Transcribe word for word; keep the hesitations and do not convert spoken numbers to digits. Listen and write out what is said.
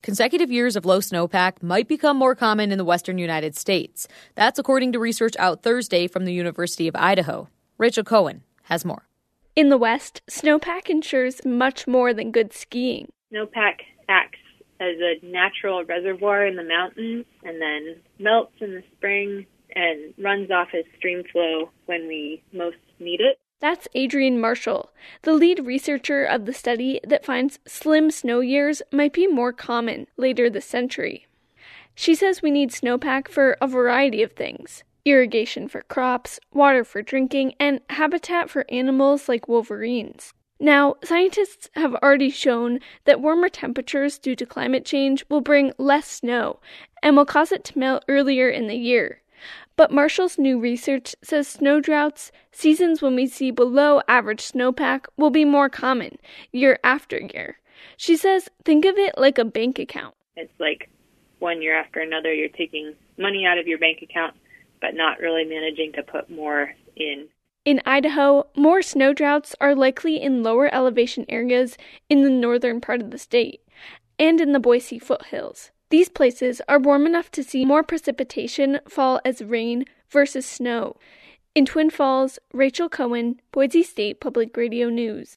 consecutive years of low snowpack might become more common in the western United States. That's according to research out Thursday from the University of Idaho. Rachel Cohen has more. In the West, snowpack ensures much more than good skiing. Snowpack acts as a natural reservoir in the mountains and then melts in the spring and runs off as stream flow when we most need it. That's Adrienne Marshall, the lead researcher of the study that finds slim snow years might be more common later this century. She says we need snowpack for a variety of things: irrigation for crops, water for drinking, and habitat for animals like wolverines. Now, scientists have already shown that warmer temperatures due to climate change will bring less snow and will cause it to melt earlier in the year. But Marshall's new research says snow droughts, seasons when we see below average snowpack, will be more common year after year. She says, think of it like a bank account. It's like one year after another, you're taking money out of your bank account, but not really managing to put more in. In Idaho, more snow droughts are likely in lower elevation areas in the northern part of the state and in the Boise foothills. These places are warm enough to see more precipitation fall as rain versus snow. In Twin Falls, Rachel Cohen, Boise State Public Radio News.